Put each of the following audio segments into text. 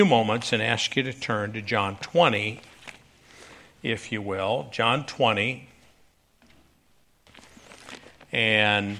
Moments and ask you to turn to John 20, if you will. John 20. And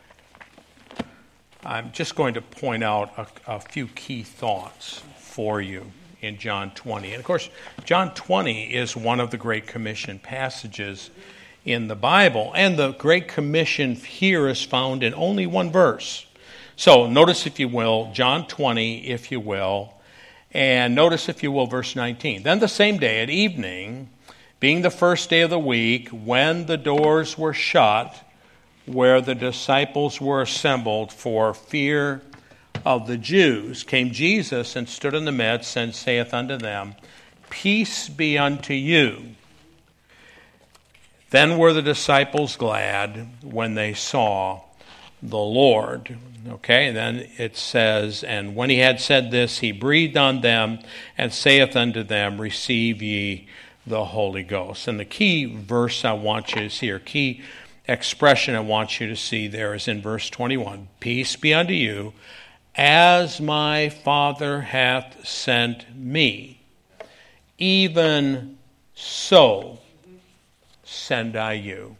I'm just going to point out a few key thoughts for you in John 20. And of course, John 20 is one of the Great Commission passages in the Bible. And the Great Commission here is found in only one verse. So notice, if you will, John 20, if you will. And notice, if you will, verse 19. Then the same day at evening, being the first day of the week, when the doors were shut, where the disciples were assembled for fear of the Jews, came Jesus and stood in the midst and saith unto them, Peace be unto you. Then were the disciples glad when they saw the Lord. Okay, and then it says, and when he had said this, he breathed on them and saith unto them, Receive ye the Holy Ghost. And the key verse I want you to see, or key expression I want you to see there, is in verse 21. Peace be unto you, as my Father hath sent me, even so send I you.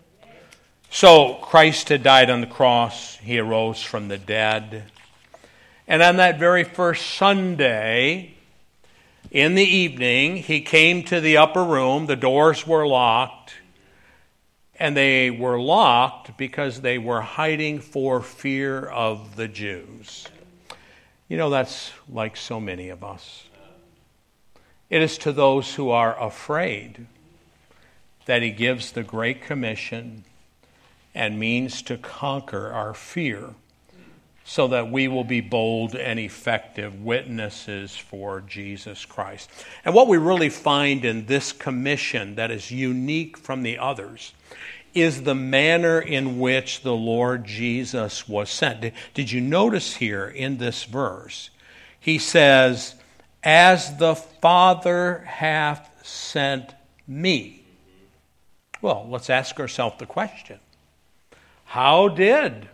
So Christ had died on the cross. He arose from the dead. And on that very first Sunday, in the evening, he came to the upper room. The doors were locked. And they were locked because they were hiding for fear of the Jews. You know, that's like so many of us. It is to those who are afraid that he gives the Great Commission and means to conquer our fear so that we will be bold and effective witnesses for Jesus Christ. And what we really find in this commission that is unique from the others is the manner in which the Lord Jesus was sent. Did you notice here in this verse, he says, As the Father hath sent me. Well, let's ask ourselves the question. How did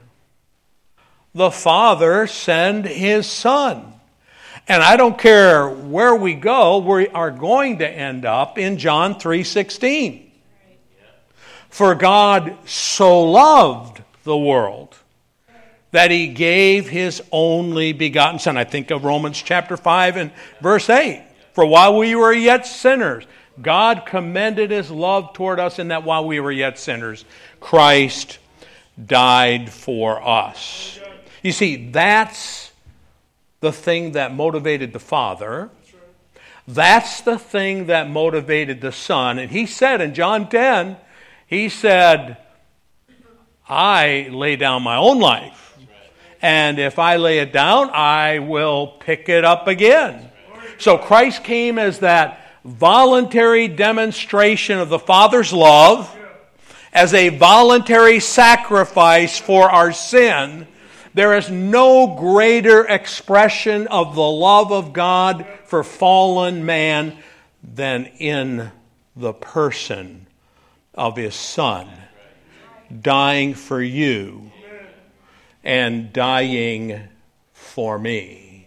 the Father send his Son? And I don't care where we go, we are going to end up in John 3:16. For God so loved the world that he gave his only begotten Son. I think of Romans chapter 5 and verse 8. For while we were yet sinners, God commended his love toward us in that while we were yet sinners, Christ died for us. You see, that's the thing that motivated the Father. That's the thing that motivated the Son. And he said in John 10, he said, I lay down my own life. And if I lay it down, I will pick it up again. So Christ came as that voluntary demonstration of the Father's love, as a voluntary sacrifice for our sin. There is no greater expression of the love of God for fallen man than in the person of his Son, dying for you and dying for me.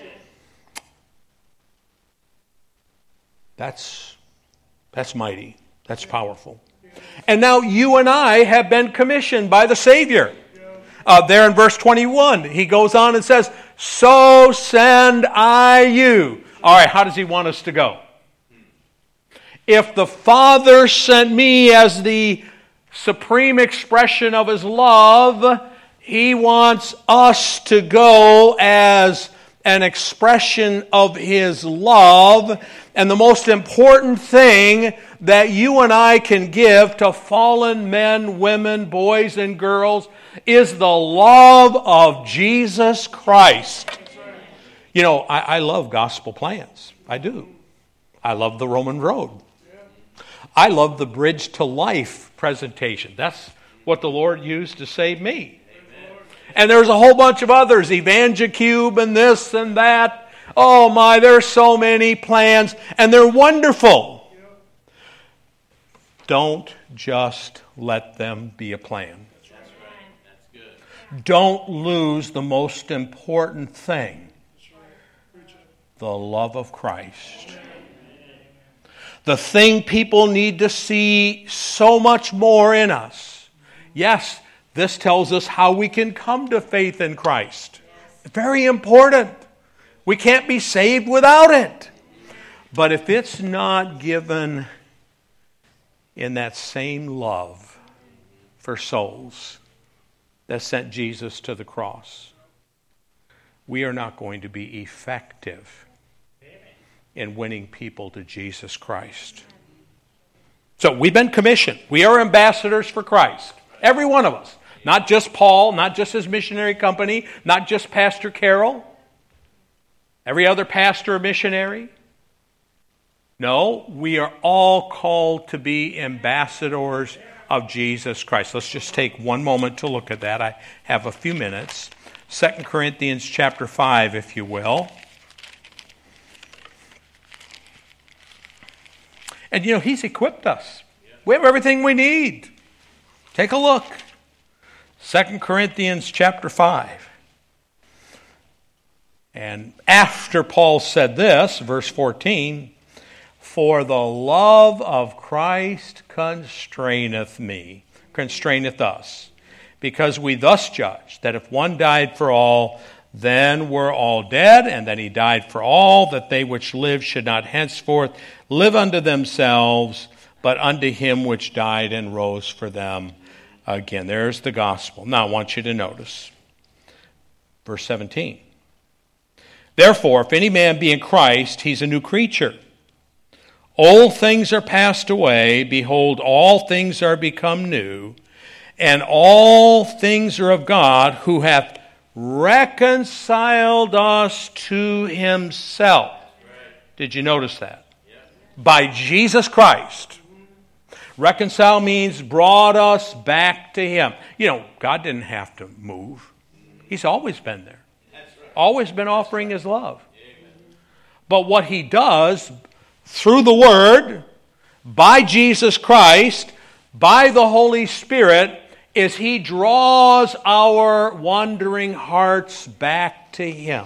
That's mighty. That's powerful. And now you and I have been commissioned by the Savior. There in verse 21, he goes on and says, So send I you. All right, how does he want us to go? If the Father sent me as the supreme expression of his love, he wants us to go as an expression of his love. And the most important thing that you and I can give to fallen men, women, boys, and girls is the love of Jesus Christ. You know, I love gospel plans. I do. I love the Roman Road. I love the Bridge to Life presentation. That's what the Lord used to save me. And there's a whole bunch of others, EvangeCube and this and that. Oh my, there's so many plans, and they're wonderful. Don't just let them be a plan. Don't lose the most important thing. The love of Christ. The thing people need to see so much more in us. Yes, this tells us how we can come to faith in Christ. Very important. We can't be saved without it. But if it's not given in that same love for souls that sent Jesus to the cross, we are not going to be effective in winning people to Jesus Christ. So we've been commissioned. We are ambassadors for Christ. Every one of us. Not just Paul, not just his missionary company, not just Pastor Carol. Every other pastor or missionary. No, we are all called to be ambassadors of Jesus Christ. Let's just take one moment to look at that. I have a few minutes. 2 Corinthians chapter 5, if you will. And you know, he's equipped us. We have everything we need. Take a look. 2 Corinthians chapter 5. And after Paul said this, verse 14, for the love of Christ constraineth us, because we thus judge that if one died for all, then we're all dead, and that he died for all, that they which live should not henceforth live unto themselves, but unto him which died and rose for them again. There's the gospel. Now I want you to notice verse 17. Therefore, if any man be in Christ, he's a new creature. Old things are passed away. Behold, all things are become new. And all things are of God, who hath reconciled us to himself. Did you notice that? By Jesus Christ. Reconcile means brought us back to him. You know, God didn't have to move. He's always been there. Always been offering his love. But what he does through the Word, by Jesus Christ, by the Holy Spirit, is he draws our wandering hearts back to him.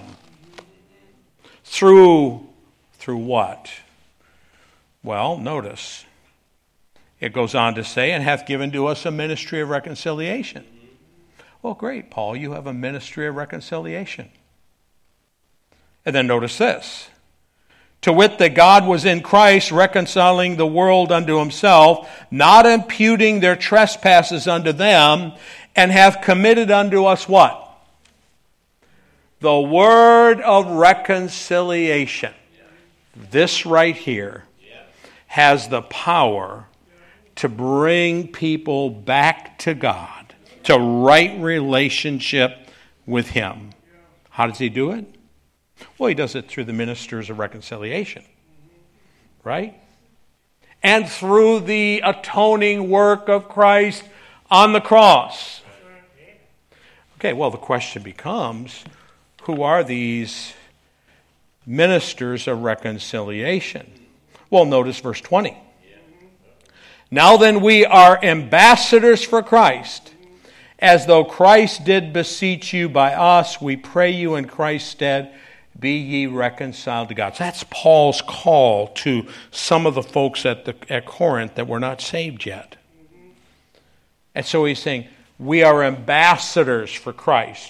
Through what? Well, notice. It goes on to say, and hath given to us a ministry of reconciliation. Well, great, Paul, you have a ministry of reconciliation. And then notice this. To wit, that God was in Christ reconciling the world unto himself, not imputing their trespasses unto them, and hath committed unto us what? The word of reconciliation. This right here has the power to bring people back to God, to right relationship with him. How does he do it? Well, he does it through the ministers of reconciliation, right? And through the atoning work of Christ on the cross. Okay, well, the question becomes, who are these ministers of reconciliation? Well, notice verse 20. Now then, we are ambassadors for Christ, as though Christ did beseech you by us. We pray you in Christ's stead, be ye reconciled to God. So that's Paul's call to some of the folks at Corinth that were not saved yet. And so he's saying, we are ambassadors for Christ,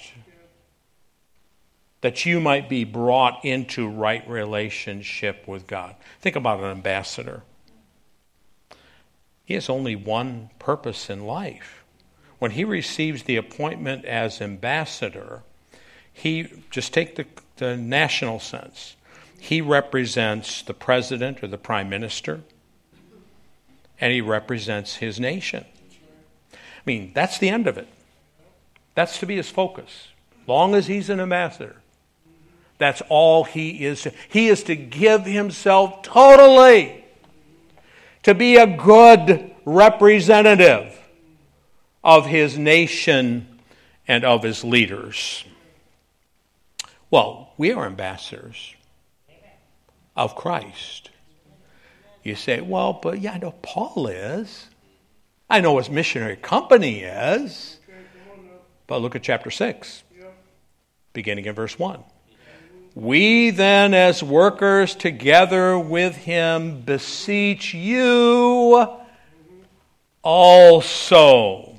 that you might be brought into right relationship with God. Think about an ambassador. He has only one purpose in life. When he receives the appointment as ambassador, he, just take the national sense, he represents the president or the prime minister, and he represents his nation. I mean, that's the end of it. That's to be his focus. Long as he's an ambassador, that's all he is. He is to give himself totally to be a good representative of his nation and of his leaders. Well, we are ambassadors of Christ. You say, well, but yeah, I know Paul is. I know his missionary company is. But look at chapter 6, beginning in verse 1. We then, as workers together with him, beseech you also,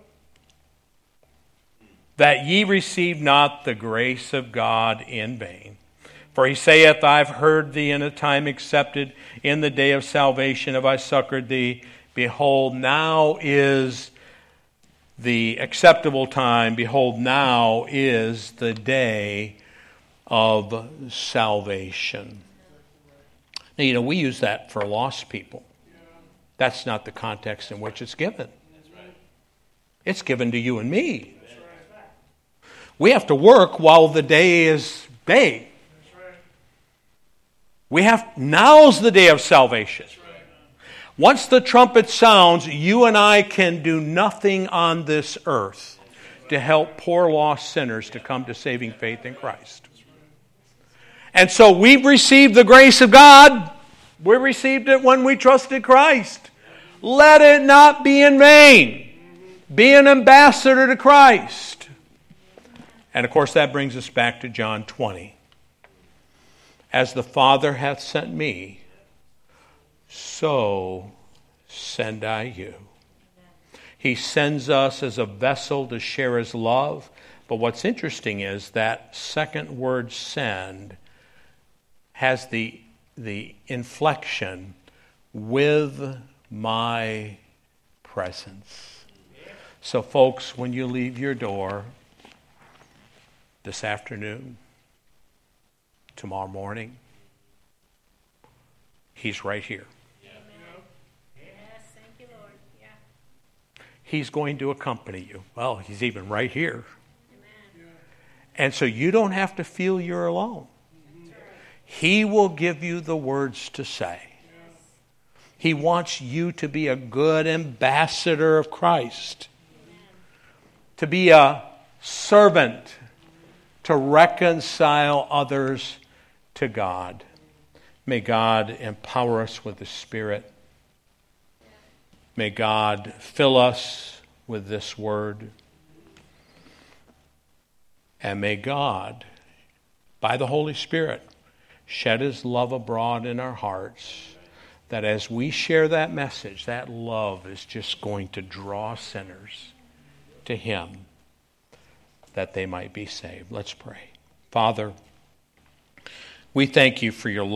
that ye receive not the grace of God in vain. For he saith, I've heard thee in a time accepted, in the day of salvation have I succored thee. Behold, now is the acceptable time. Behold, now is the day of salvation. Now, we use that for lost people. That's not the context in which it's given. It's given to you and me. We have to work while the day is day. Now's the day of salvation. Once the trumpet sounds, you and I can do nothing on this earth to help poor lost sinners to come to saving faith in Christ. And so we've received the grace of God. We received it when we trusted Christ. Let it not be in vain. Be an ambassador to Christ. And of course that brings us back to John 20. As the Father hath sent me, so send I you. He sends us as a vessel to share his love. But what's interesting is that second word, send, has the inflection, with my presence. So folks, when you leave your door this afternoon, tomorrow morning, he's right here. Yes, thank you, Lord. Yeah. He's going to accompany you. Well, he's even right here. Amen. And so you don't have to feel you're alone. He will give you the words to say. He wants you to be a good ambassador of Christ. To be a servant, to reconcile others to God. May God empower us with the Spirit. May God fill us with this word. And may God, by the Holy Spirit, shed his love abroad in our hearts, that as we share that message, that love is just going to draw sinners to him, that they might be saved. Let's pray. Father, we thank you for your love.